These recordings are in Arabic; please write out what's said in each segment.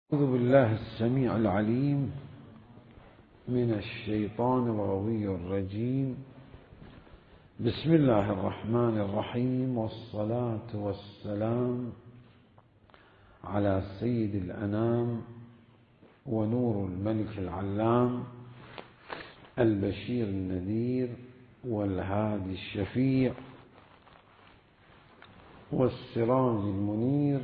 أعوذ بالله السميع العليم من الشيطان الغوي الرجيم. بسم الله الرحمن الرحيم، والصلاة والسلام على سيد الأنام ونور الملك العلام البشير النذير والهادي الشفيع والسراج المنير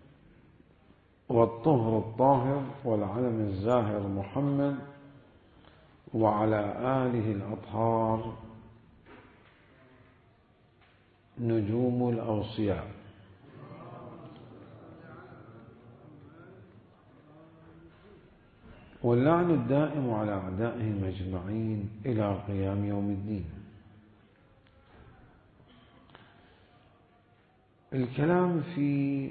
والطهر الطاهر والعلم الزاهر محمد وعلى آله الأطهار نجوم الأوصياء. واللعن الدائم على أعدائهم أجمعين إلى قيام يوم الدين. الكلام في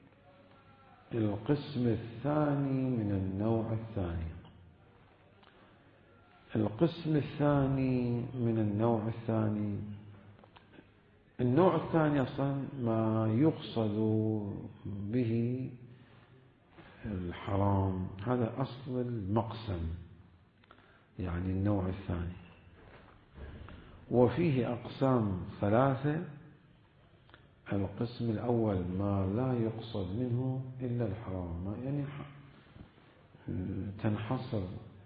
القسم الثاني من النوع الثاني. القسم الثاني من النوع الثاني، النوع الثاني أصلا ما يقصد به الحرام، هذا أصل المقسم، يعني النوع الثاني. وفيه أقسام ثلاثة. القسم الأول ما لا يقصد منه إلا الحرام، يعني تنحصر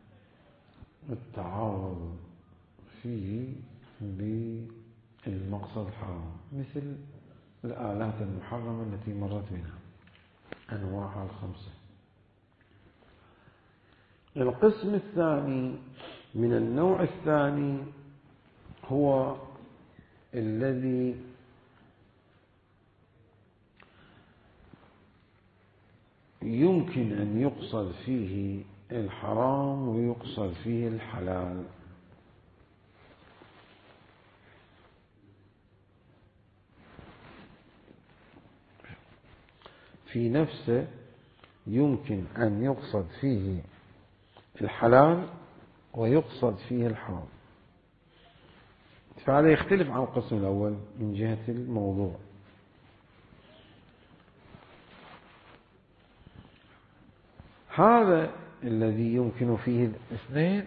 التعارض فيه بالمقصد الحرام، مثل الآلات المحرمة التي مرت بنا أنواعها الخمسة. القسم الثاني من النوع الثاني هو الذي يمكن أن يقصد فيه الحرام ويقصد فيه الحلال. في نفسه يمكن أن يقصد فيه الحلال ويقصد فيه الحرام، فهذا يختلف عن القسم الأول من جهة الموضوع. هذا الذي يمكن فيه الاثنين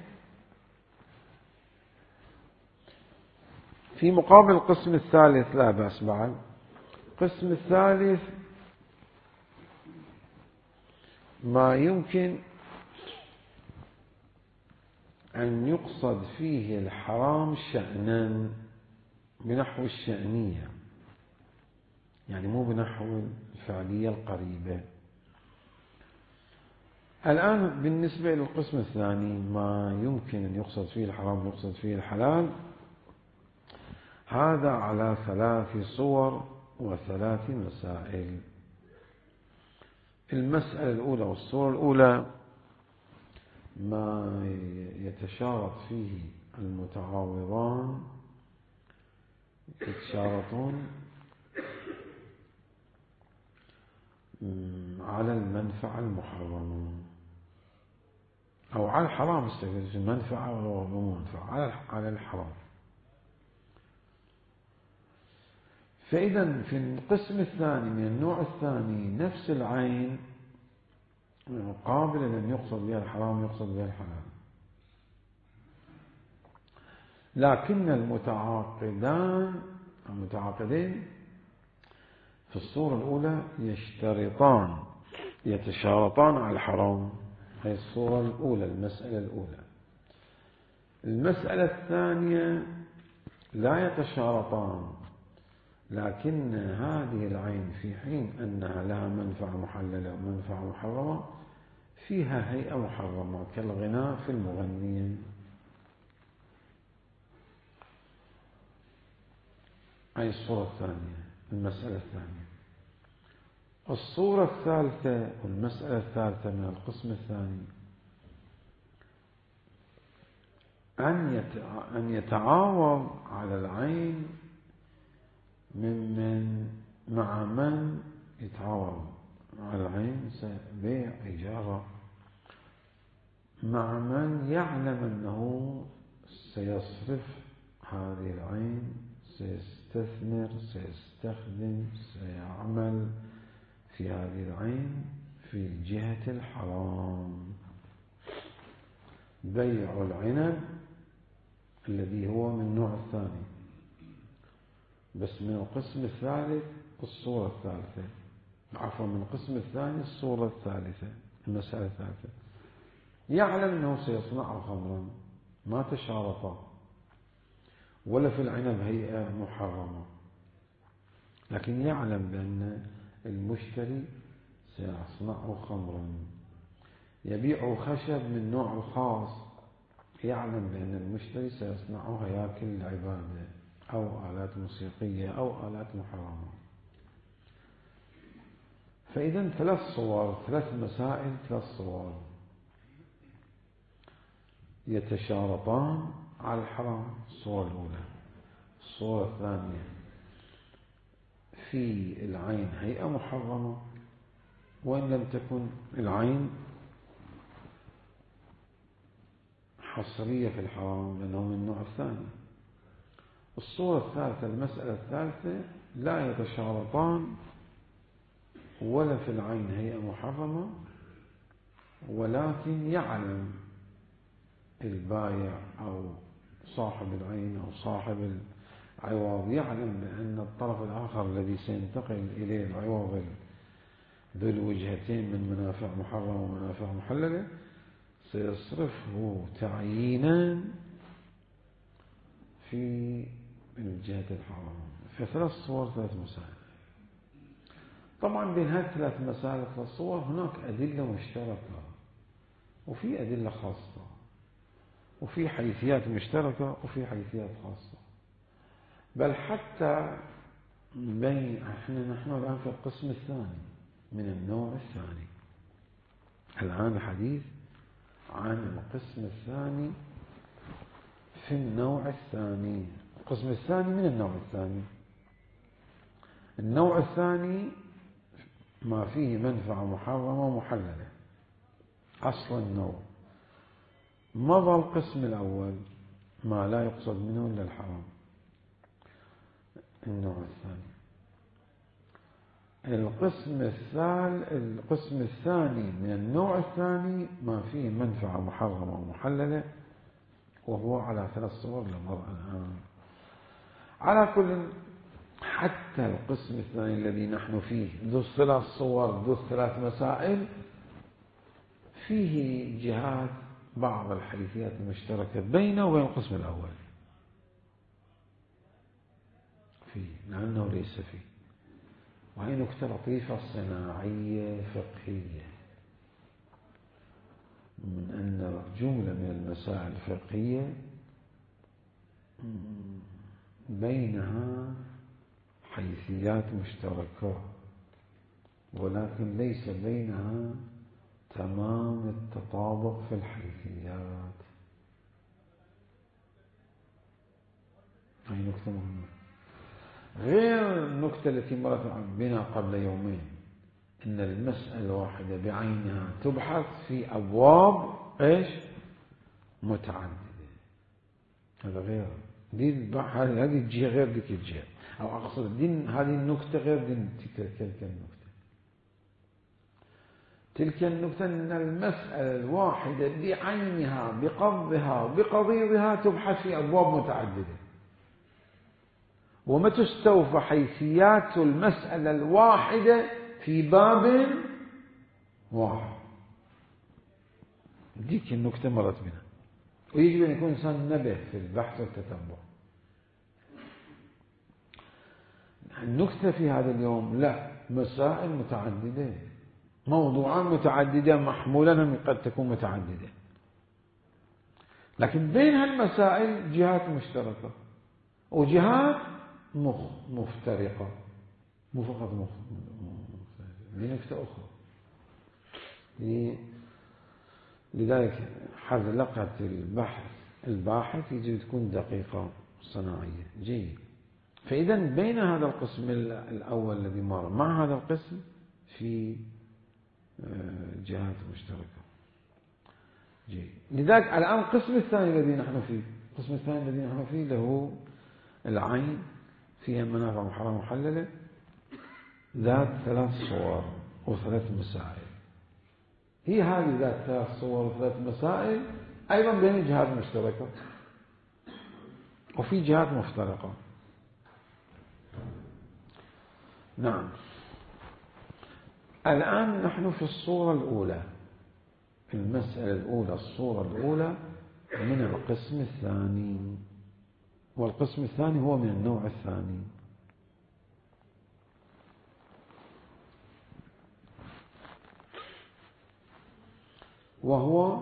في مقابل القسم الثالث لا بأس بعد. القسم الثالث ما يمكن أن يقصد فيه الحرام شأنا بنحو الشأنية، يعني مو بنحو الفعلية القريبة. الآن بالنسبة للقسم الثاني ما يمكن أن يقصد فيه الحرام ويقصد فيه الحلال، هذا على ثلاث صور وثلاث مسائل. المسألة الأولى والصورة الأولى ما يتشارط فيه المتعاوضان، يتشارطون على المنفعة المحرمة أو على الحرام، في المنفعة والمنفعة على الحرام. فإذا في القسم الثاني من النوع الثاني نفس العين قابلة أن يقصد بها الحرام يقصد بها الحلال، لكن المتعاقدين في الصورة الأولى يتشارطان على الحرام. هذه الصورة الأولى، المسألة الأولى. المسألة الثانية لا يتشارطان، لكن هذه العين في حين أنها لها منفعة محللة ومنفعة محرمة فيها هيئة محرمة كالغناء في المغنيين. هذه الصورة الثانية، المسألة الثانية. الصورة الثالثة والمسألة الثالثة من القسم الثاني أن يتعاوض على العين مع من يتعاوض على العين بيع إجارة، مع من يعلم أنه سيصرف هذه العين، سيستثمر، سيستخدم، سيعمل في هذه العين في في جهة الحرام. بيع العنب الذي هو من النوع الثاني، بس من القسم الثالث الصورة الثالثة، عفوا من القسم الثاني الصورة الثالثة، المسألة الثالثة. يعلم أنه سيصنع خمرا، ما تشارطا، ولا في العنب هيئة محرمة، لكن يعلم بأن المشتري سيصنع خمرا. يبيع خشب من نوع خاص، يعلم بأن المشتري سيصنع هياكل العبادة أو آلات موسيقية أو آلات محرمة. فإذا ثلاث صور، ثلاث مسائل، ثلاث صور يتشارطان على الحرام. الصورة الأولى. الصورة الثانية في العين هيئة محرمة وإن لم تكن العين حصرية في الحرام لأنه من النوع الثاني. الصورة الثالثة، المسألة الثالثة، لا يتشارطان ولا في العين هيئة محرمة، ولكن يعلم البائع أو صاحب العين أو صاحب العوض يعلم بأن الطرف الآخر الذي سينتقل إليه العوض ذو الوجهتين من منافع محرمة ومنافع محللة سيصرفه تعيينا في الجهة الحرام. فثلاث صور، ثلاث مسائل. طبعا بين هذه الثلاث مسائل ثلاث صور هناك أدلة مشتركة وفي أدلة خاصة، وفي حيثيات مشتركة وفي حيثيات خاصة. بل حتى نحن الآن في القسم الثاني من النوع الثاني. الآن الحديث عن القسم الثاني في النوع الثاني. القسم الثاني من النوع الثاني. النوع الثاني ما فيه منفعة محرمة ومحللة، أصل النوع. مضى القسم الأول ما لا يقصد منه إلا الحرام. النوع الثاني. القسم الثاني من النوع الثاني ما فيه منفعة محرمة ومحللة، وهو على ثلاث صور للمرأة الآن. على كل، حتى القسم الثاني الذي نحن فيه ذو الثلاث صور ذو الثلاث مسائل فيه جهات بعض الحيثيات المشتركة بينه وبين القسم الأول فيه، لأنه ليس فيه. وهي نكتة لطيفة صناعية فقهية، من أن جملة من المسائل الفقهية بينها حيثيات مشتركة ولكن ليس بينها تمام التطابق في الحيثيات. هذه نكتة مهمة، غير النكتة التي مرت بنا قبل يومين، إن المسألة الواحدة بعينها تبحث في أبواب متعددة. هذا غير هذه الجهة غير ذيك الجهة، أو أقصد هذه النكتة غير تلك النكتة. تلك النكتة أن المسألة الواحدة بعينها بقضها وبقضيضها تبحث في أبواب متعددة، وما تستوفى حيثيات المسألة الواحدة في باب واحد. ديك النكتة مرت بنا، ويجب أن يكون إنسان نبه في البحث والتتبع. النكتة في هذا اليوم لا، مسائل متعددة، موضوعات متعددة محمولة قد تكون متعددة، لكن بين هالمسائل جهات مشتركة وجهات مفترقة، مو فقط لنكتة أخرى. لذلك حذلقة الباحث يجب تكون دقيقة صناعية جيد. فإذا بين هذا القسم الأول الذي مر مع هذا القسم في جهات مشتركة جيد. لذلك الآن القسم الثاني الذي نحن فيه، القسم الثاني الذي نحن فيه له العين فيها منافع محرمة محللة ذات ثلاث صور وثلاث مسائل. هي هذه ذات 3 صور و3 مسائل أيضا بين جهات مشتركة وفي جهات مفترقة. نعم. الآن نحن في الصورة الأولى، المسألة الأولى، الصورة الأولى من القسم الثاني، والقسم الثاني هو من النوع الثاني. وهو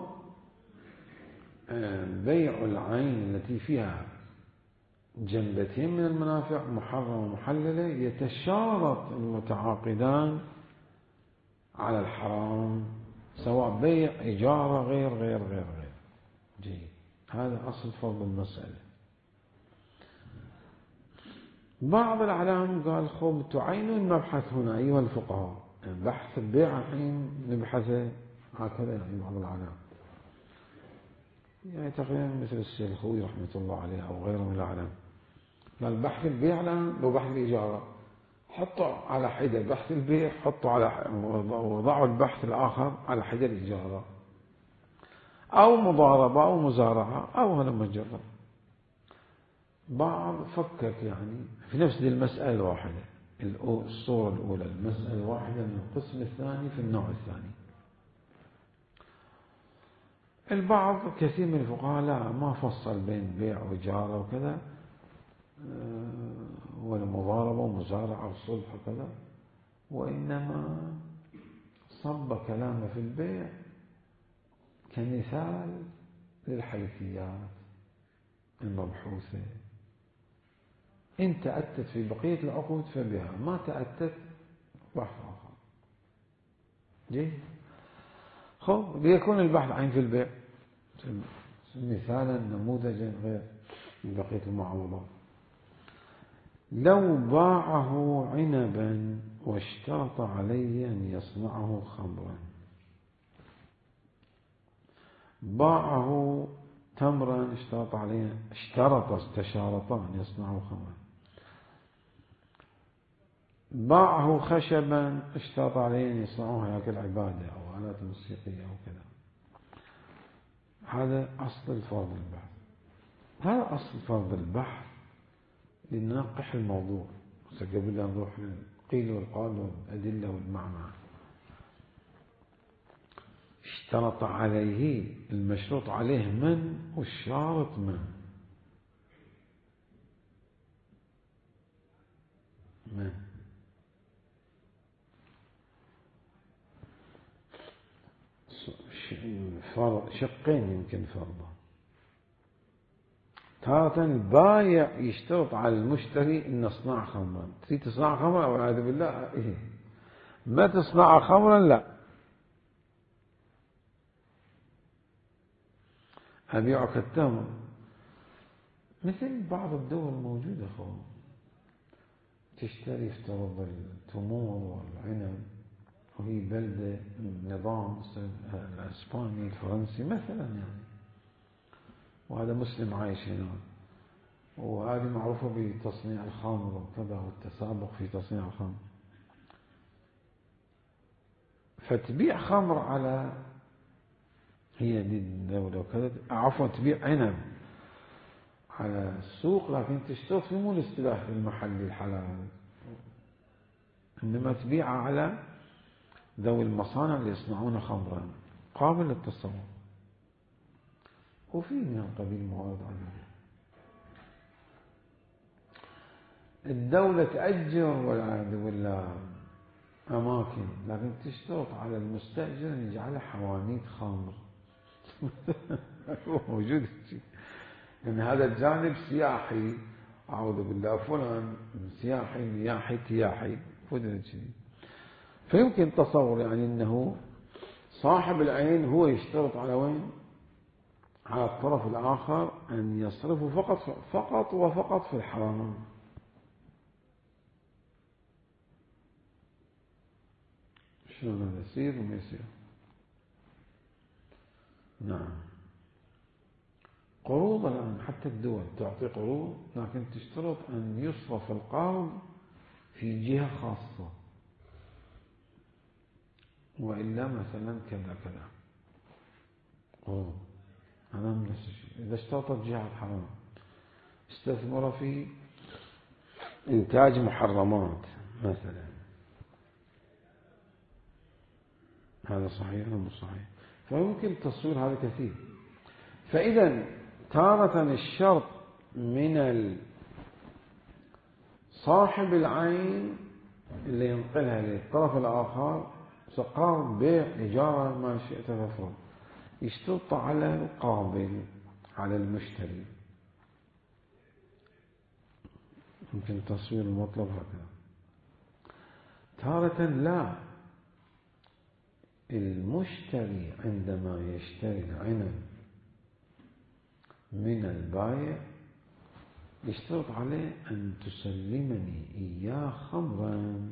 بيع العين التي فيها جنبتين من المنافع محرمة ومحللة، يتشارط المتعاقدان على الحرام، سواء بيع إجارة غير. جيد. هذا أصل فرض المسألة. بعض الأعلام قال خب تعينوا المبحث هنا أيها الفقهاء، بحث البيع الحين نبحثه هكذا، يعني بعض الأعلام يعني تقريبا مثل الشيخ الخوي رحمة الله عليه أو غيره من الأعلام، قال بحث البيع الآن لو بحث الإجارة حطوا على حدة بحث البيع، حطوا على وضعوا البحث الآخر على حدة الإجارة، أو مضاربة أو مزارعة أو هذا مجرد. بعض فكك يعني في نفس المسألة الواحدة، الصورة الأولى المسألة الواحدة من القسم الثاني في النوع الثاني. البعض كثير من الفقهاء لا، ما فصل بين بيع وإجارة وكذا، ولا مضاربة ومزارعة وصلح وكذا، وإنما صب كلامه في البيع كمثال للحيثيات المبحوثة. إن تأتت في بقية العقود فبها، ما تأتت بحث آخر. جيد. خب ليكون البحث عين في البيع مثالا نموذجا غير من بقية المعوضات. لو باعه عنبا واشترط عليه أن يصنعه خمرا، باعه تمرا استشارط أن يصنعه خمرا، باعه خشبا اشترط عليه أن يصنعه هياكل عبادة أو آلات موسيقية أو كذا. هذا أصل فرض البحث. هذا أصل فرض البحث لننقح الموضوع قبل أن نروح للقيل والقال والأدلة والمعنى. اشترط عليه، المشروط عليه من والشارط من شقين يمكن فرضا. تارة البايع يشترط على المشتري أن يصنع خمرا. تريد تصنع خمرا والعياذ بالله، إيه ما تصنع خمرا، لا أبيعك التمر. مثل بعض الدول الموجودة تشتري افترض التمور والعنب، وهي بلدة نظام الأسباني الفرنسي مثلا يعني، وهذا مسلم عايش هنا، وهذه معروفة بتصنيع الخمر وكذا والتسابق في تصنيع الخمر، فتبيع خمر على هي دي الدولة وكذا، عفوا تبيع عنب على السوق، لكن تشترط في مو الاصطلاح المحلي الحلال، إنما تبيعها على ذوي المصانع اللي يصنعون خمرا قابل للتصور، وفي من القبيل موارد عليه. الدولة تأجر والعياذ بالله أماكن، لكن تشترط على المستأجر أن يجعلها حوانيت خمر. موجود إن هذا الجانب سياحي، أعوذ بالله، فلان سياحي مياحي تياحي فيمكن تصور يعني أنه صاحب العين هو يشترط على وين؟ على الطرف الآخر أن يصرفه فقط وفقط في الحرام. شلون هذا يصير وما يصير؟ نعم. قروض الآن حتى الدول تعطي قروض، لكن تشترط أن يصرف القرض في جهة خاصة، وإلا مثلا كذا كذا. هذا من نفس الشيء. إذا اشترطت جهة حرام استثمر في إنتاج محرمات مثلا، هذا صحيح ولا مش صحيح؟ فيمكن التصوير هذا كثير. فإذا تارة الشرط من صاحب العين اللي ينقلها للطرف الآخر، سقار بيع إجارة ما شئت تفرض، يشترط على القابل على المشتري. يمكن التصوير المطلب هكذا. تارة لا، المشتري عندما يشتري العنب من البائع يشترط عليه أن تسلمني إياه خمرا.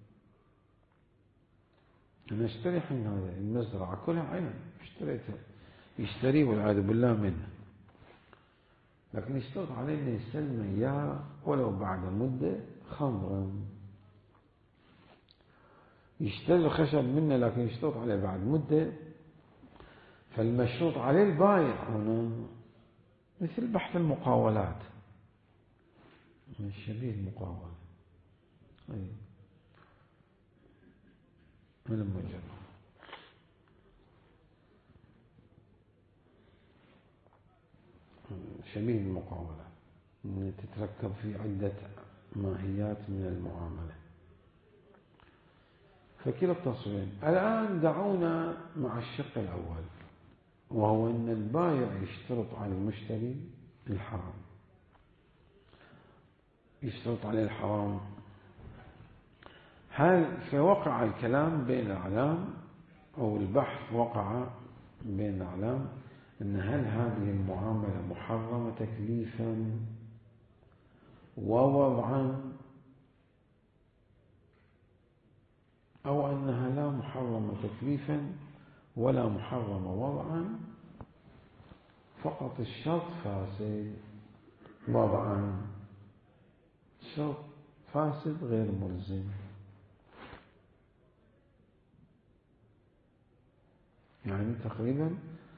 أنا اشتري حين هذا المزرعة كلها عنب اشتريتها، يشتري والعياذ بالله منه، لكن يشترط عليه أن يسلم إياه ولو بعد مدة خمرا. يشتري الخشب منه لكن يشترط عليه بعد مدة. فالمشروط عليه البائع هنا مثل بحث المقاولات، من شبيه المقاولة، من المجرد شبيه المقاولة، تتركب في عدة ماهيات من المعاملة. فكلا التصوير. الآن دعونا مع الشق الأول، وهو أن البائع يشترط على المشتري الحرام. يشترط عليه الحرام. هل فوقع الكلام بين الأعلام أو البحث وقع بين الأعلام أن هل هذه المعاملة محرمة تكليفا ووضعا أو أنها لا محرمة تكليفا ولا محرمة وضعا، فقط الشرط فاسد وضعا، شرط فاسد غير ملزم. يعني تقريبا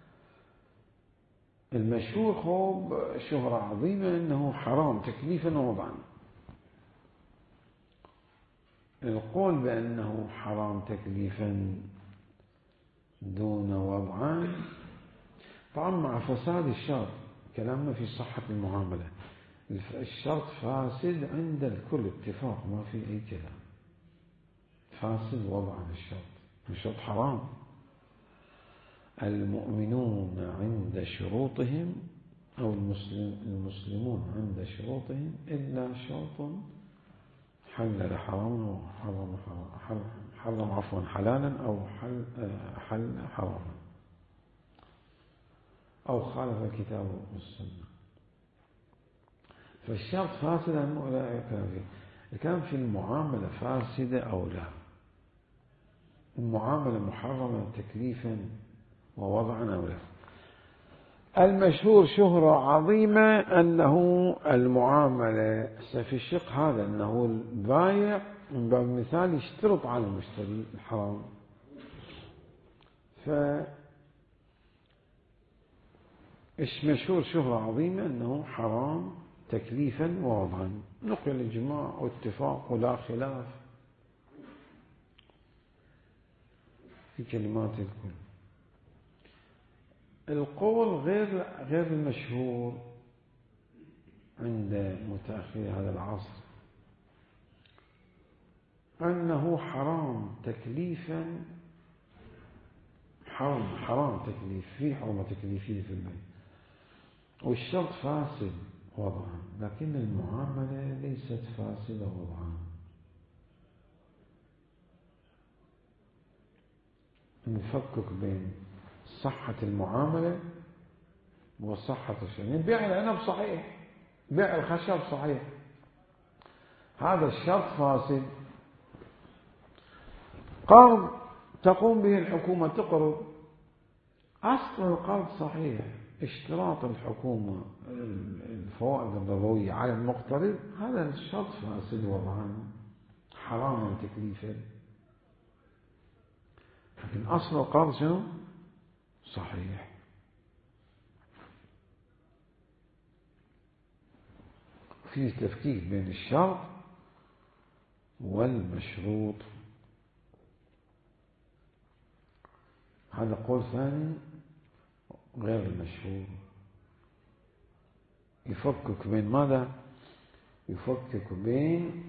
المشهور خوب شهرة عظيمة أنه حرام تكليفا ووضعا. القول بأنه حرام تكليفا دون وضعا طبعا مع فساد الشرط، كلامنا في صحة المعاملة. الشرط فاسد عند الكل اتفاق، ما في أي كلام. فاسد وضعا الشرط حرام. المؤمنون عند شروطهم أو المسلمون عند شروطهم إلا شرط حلل حراما حرم عفوا حلالا أو حل حراما أو خالف الكتاب والسنة. فالشرط فاسد أنه لا يكون فيه. كان في المعاملة فاسدة أو لا، المعاملة محرمة تكليفا ووضعا أو لا. المشهور شهرة عظيمة أنه المعاملة في الشق هذا أنه البائع من باب المثال يشترط على المشتري الحرام. مشهور شهرة عظيمة أنه حرام تكليفا ووضعا، نقل إجماع واتفاق ولا خلاف في كلمات الكل. القول غير المشهور عند متأخر هذا العصر أنه حرام تكليفا، حرام تكليف، في حرمة تكليفية في البيع، والشرط فاسد وضعا، لكن المعاملة ليست فاسدة وضعا. نفكك بين صحة المعاملة وصحة الشيء. يعني بيع العنب صحيح، بيع الخشب صحيح، هذا الشرط فاسد. قرض تقوم به الحكومة، تقرض، أصل القرض صحيح، اشتراط الحكومة الفوائد الربوية على المقترض هذا الشرط فاسد وضعا حراما تكليفا. لكن أصل القرض شنو؟ صحيح. في تفكيك بين الشرط والمشروط. هذا قول ثاني غير المشهور. يفكك بين ماذا؟ يفكك بين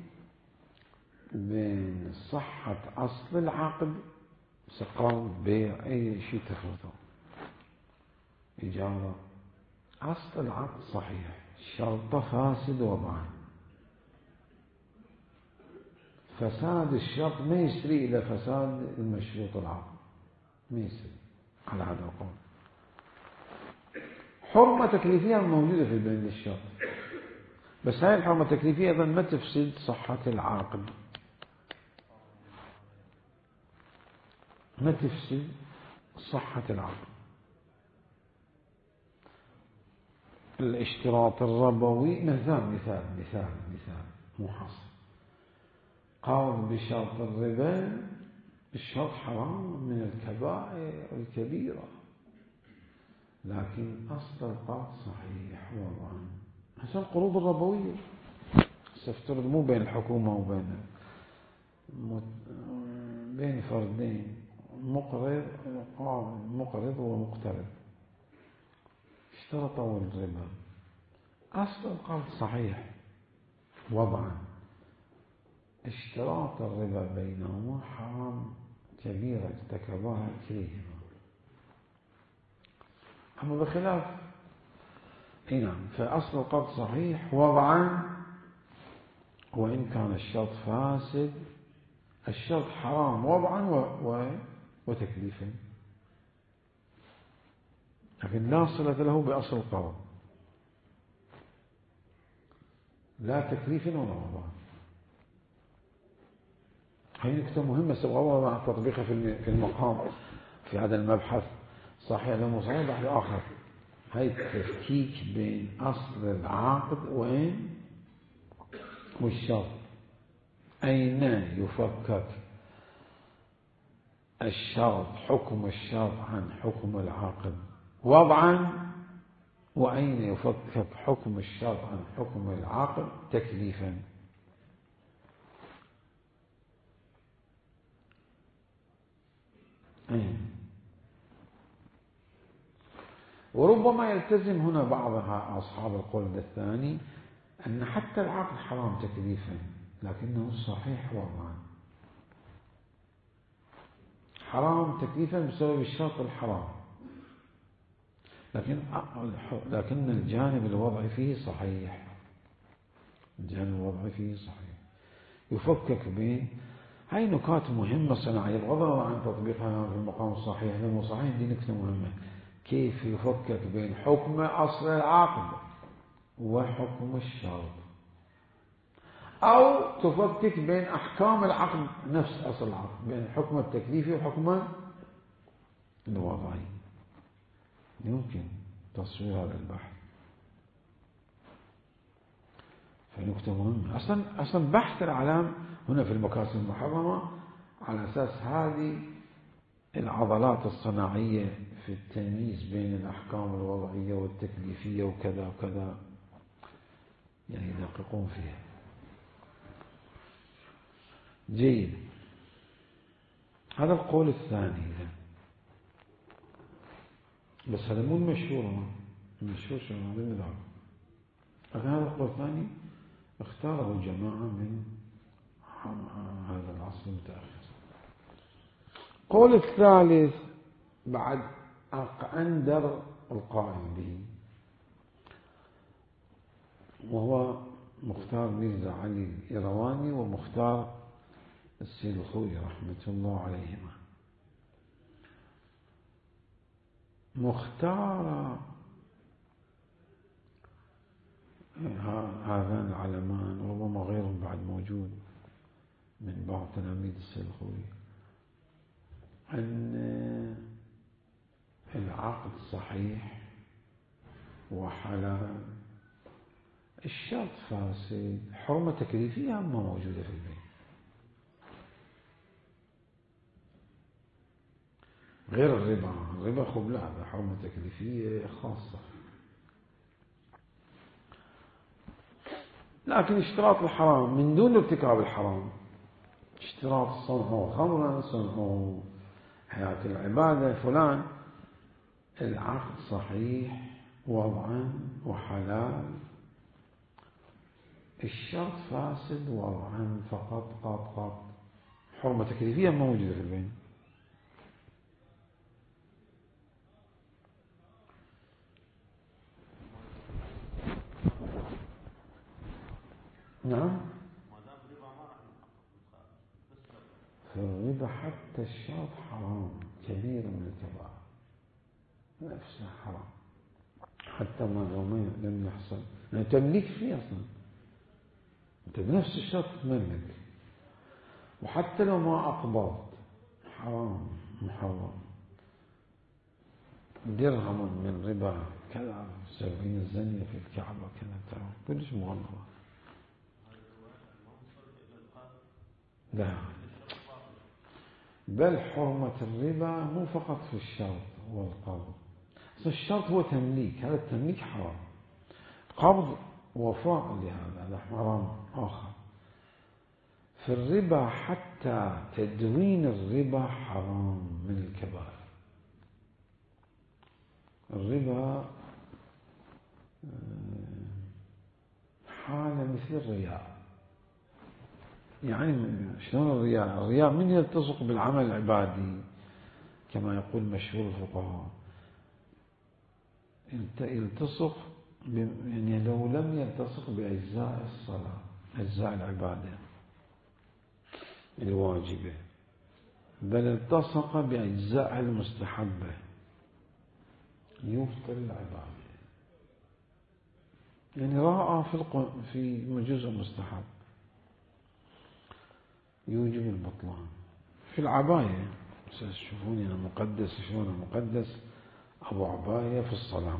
صحة أصل العقد، قرض، بيع، أي شيء تفرضه، إجارة. أصل العقد صحيح، الشرط فاسد وضعا. فساد الشرط ما يسري إلى فساد المشروط العقد، ما يسري على هذا القول. حرمة تكليفية موجودة في بين الشرط، بس هاي الحرمة التكليفية أيضا ما تفسد صحة العقد، ما تفسد صحة العقد. الاشتراط الربوي مثال مو حصر. قام بشرط الربا، الشرط حرام من الكبائر الكبيرة، لكن أصل القرض صحيح وضعا. هذه القروض الربوية سفترض مو بين الحكومة وبين بين فردين، مقرض ومقترض، اشترطوا الربا، أصل القرض صحيح وضعا، اشتراط الربا بينهما حرام كبيرة ارتكبها كليهما. أما بخلاف نعم، فأصل القرض صحيح وضعا، وإن كان الشرط فاسد. الشرط حرام وضعا وتكليفا، لكن لا صلة له بأصل القرض، لا تكليف ولا وضع. هذه نكتة مهمة سأبغى مع تطبيقها في المقام في هذا المبحث، صحيح ولا مو صحيح، بحث آخر. هاي التفكيك بين أصل العقد والشرط. أين يفكك الشرط، حكم الشرط عن حكم العقد وضعا، وأين يفكك حكم الشرط عن حكم العقد تكليفا. وربما يلتزم هنا بعض أصحاب القول الثاني أن حتى العقد حرام تكليفا، لكنه صحيح وضعا. حرام تكليفا بسبب الشرط الحرام، لكن الجانب الوضعي فيه صحيح. الجانب الوضعي فيه صحيح. يفكك بين هاي نكات مهمة صناعية بغض النظر عن تطبيقها في المقام الصحيح لأنه صحيح. دي نكتة مهمة، كيف يفكك بين حكم أصل العقد وحكم الشرط، أو تفكك بين أحكام العقد نفس أصل العقد، بين الحكم التكليفي والحكم الوضعي. يمكن تصوير هذا البحث، فنكتة مهمة. أصلا بحث العلام هنا في المكاسب المحرمة على أساس هذه العضلات الصناعية في التمييز بين الأحكام الوضعية والتكليفية وكذا وكذا، يعني يدققون فيها. جيد، هذا القول الثاني ده. بس هذا مو المشهور، المشهور شنو هذا المذهب، لكن هذا القول الثاني اختاره جماعة من هذا العصر المتأخر. القول الثالث بعد أندر القائل به، وهو مختار ميرزا علي الإيرواني ومختار السيد الخوئي رحمة الله عليهما. مختار هذان العلمان، وربما غيرهم بعد موجود من بعض تلاميذ السيد الخوئي، أن العقد صحيح وحلال، الشرط فاسد، حرمة تكليفية أما موجودة في البيت. غير الربا. الربا خب لا، هذا حرمة تكليفية خاصة. لكن اشتراط الحرام من دون ارتكاب الحرام، اشتراط صنعه خمرا، صنعه حياة العبادة فلان، العقد صحيح وضعا وحلال، الشرط فاسد وضعا فقط. قط حرمة تكليفية ما موجودة في البين. نعم، في الربا حتى الشرط حرام، كبير من الكبائر، نفسه حرام حتى ما لم يحصل يعني تملك فيه أصلا، أنت بنفس الشرط تملك، وحتى لو ما أقبضت حرام محرم. درهم من ربا كذا 70 الزنية في الكعبة كذا، ترى كلش مغلظة. لا، بل حرمة الربا مو فقط في الشرط والقبض، الشرط هو تمليك، هذا التمليك حرام. قبض وفاء لهذا، هذا حرام آخر. في الربا حتى تدوين الربا حرام من الكبائر. الربا حالة مثل الرياء. يعني شلون الرياء؟ الرياء من يلتصق بالعمل العبادي كما يقول مشهور الفقهاء، يلتصق يعني لو لم يلتصق بأجزاء الصلاة، أجزاء العبادة الواجبة، بل التصق بأجزاء المستحبة، يبطل العبادة. يعني رأى في جزء مستحب يوجب البطلان. في العباية تشوفوني أنا مقدس، شلون أنا مقدس، أبو عباية في الصلاة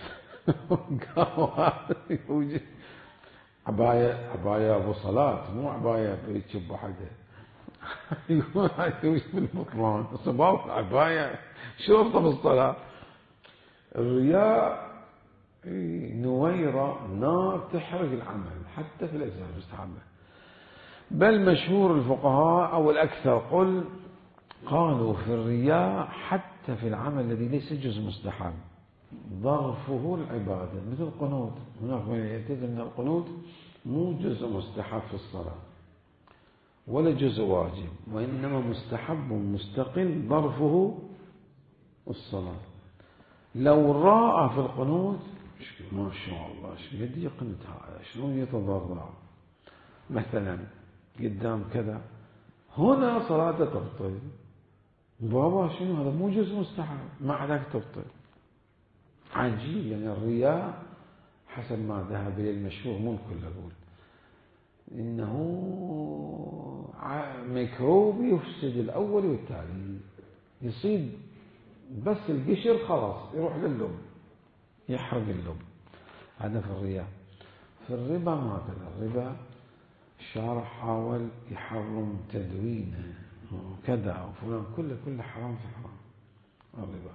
يوجب عباية أبو صلاة، مو عباية بيتشب حدا يوجب البطلان. صباح العباية شرطة بالصلاة. الرياء نويرة نار تحرق العمل حتى في الأجزاء المستحبة. بل مشهور الفقهاء أو الأكثر قالوا في الرياء حتى في العمل الذي ليس جزء مستحب ظرفه العبادة، مثل القنوت. هناك من يعتقد أن القنوت مو جزء مستحب في الصلاة ولا جزء واجب، وإنما مستحب مستقل ظرفه الصلاة. لو رأى في القنوت ما شاء الله شو قد يقنت هذا، شلون يتضرع مثلا قدام كذا، هنا صلاته تبطل. بابا شنو هذا؟ مو جزء مستحب، مع ذلك تبطل. عجيب. يعني الرياء حسب ما ذهب إليه المشهور، مو الكل أقول، إنه ميكروب يفسد الأول والتالي، يصيب بس القشر خلاص يروح لللب، يحرق اللب. هذا في الرياء. في الربا ما كذا. الربا الشارع حاول يحرم تدوينه وكذا وفلان، كله حرام في حرام. الربا.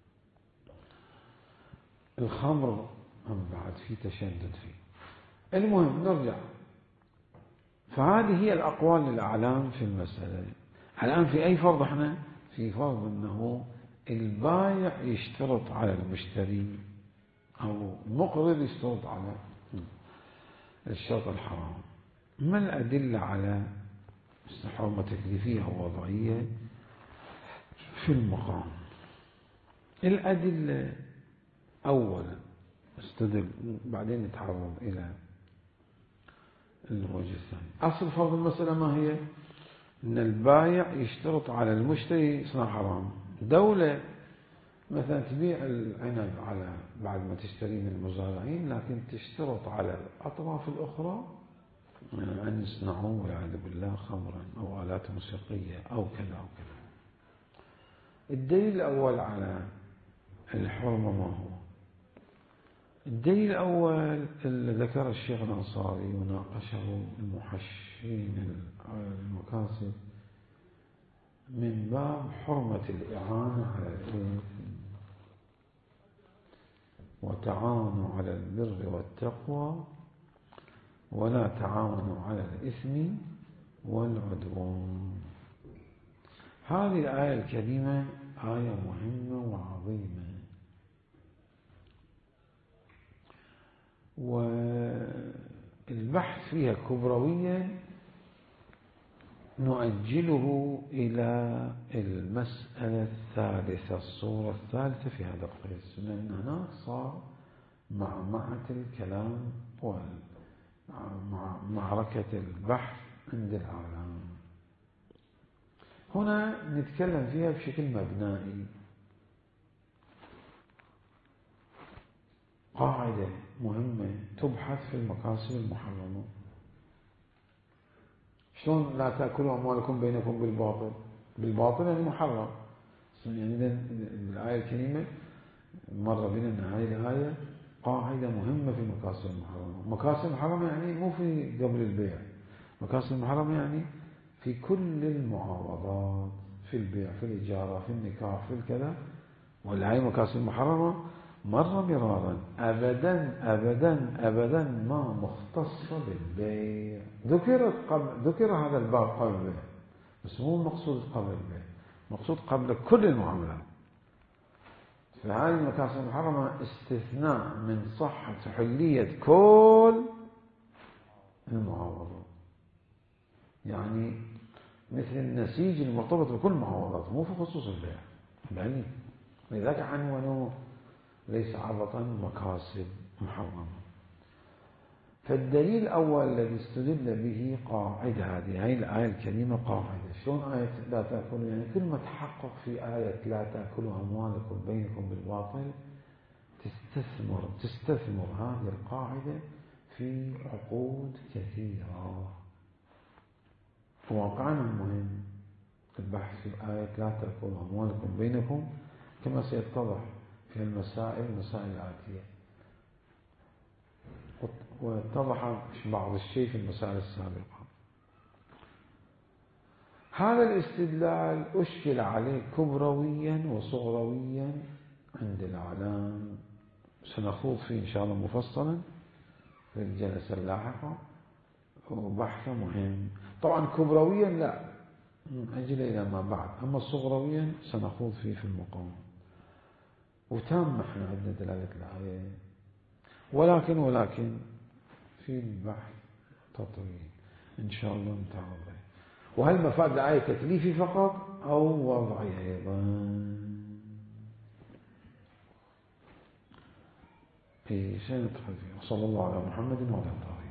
الخمر هم بعد في تشدد فيه. المهم نرجع. فهذه هي الأقوال الأعلام في المسألة. الآن في أي فرض احنا؟ في فرض أنه البائع يشترط على المشتري أو المقرض يشترط على الشرط الحرام. ما الأدلة على حرمة تكليفية أو وضعية في المقام؟ الأدلة أولا استدل، بعدين نتعرض إلى الوجه الثاني. أصل فرض المسألة ما هي؟ أن البائع يشترط على المشتري يصنع حرام. دولة مثلا تبيع العنب على بعد ما تشتري من المزارعين، لكن تشترط على الأطراف الأخرى أن يصنعوا والعياذ بالله خمرا أو آلات موسيقية أو كذا أو كذا. الدليل الأول على الحرمة ما هو؟ الدليل الأول اللي ذكر الشيخ الأنصاري وناقشه المحشين المكاسب، من باب حرمة الإعانة على الإثم، وتعاونوا على البر والتقوى ولا تعاونوا على الإثم والعدوان. هذه الآية الكريمة آية مهمة وعظيمة، والبحث فيها كبرويا نؤجله إلى المسألة الثالثة، الصورة الثالثة في هذا القسم، لأن هناك صار معمعة الكلام ومعركة البحث عند العالم. هنا نتكلم فيها بشكل مبنائي. قاعدة مهمة تبحث في المكاسب المحرمة. شلون لا تأكلوا أموالكم بينكم بالباطل؟ بالباطل يعني محرم. يعني الآية الكريمة مر بنا أن هذه الآية قاعدة مهمة في المكاسب المحرمة. مكاسب محرمة يعني مو في قبل البيع، مكاسب محرمة يعني في كل المعاوضات، في البيع، في الإجارة، في النكاح، في الكذا. والآية مكاسب محرمة مر مرارا أبدا أبدا أبدا ما مختصة بالبيع. ذكر هذا الباب قبل البيع، بس مو المقصود قبل البيع، مقصود قبل كل المعاملات. فهذه المكاسب المحرمة استثناء من صحة حلية كل المعاوضات، يعني مثل النسيج المرتبط بكل المعاوضات، مو في خصوص البيع بعيد. لذلك عنوانه ليس عبطا مكاسب محرمة. فالدليل الأول الذي استدل به قاعدة هذه الآية الكريمة قاعدة. شلون آية لا تأكلوا؟ يعني كل ما تحقق في آية لا تأكلوا أموالكم بينكم بالباطل تستثمر هذه القاعدة في عقود كثيرة. واقعا مهم البحث في آية لا تأكلوا أموالكم بينكم، كما سيتضح في المسائل الآتية، واتضح بعض الشيء في المسائل السابقة. هذا الاستدلال أشكل عليه كبرويا وصغرويا عند العالم، سنخوض فيه إن شاء الله مفصلا في الجلسة اللاحقة، وبحث مهم. طبعا كبرويا لا، أجل إلى ما بعد، أما صغرويا سنخوض فيه في المقام. وتام احنا عندنا دلالة الآية، ولكن في البحث تطويل إن شاء الله نتعرض. وهل مفاد الآية تكليفي فقط أو وضعي أيضا؟ في سنة خفيفة. صلى الله على محمد وعلى آله.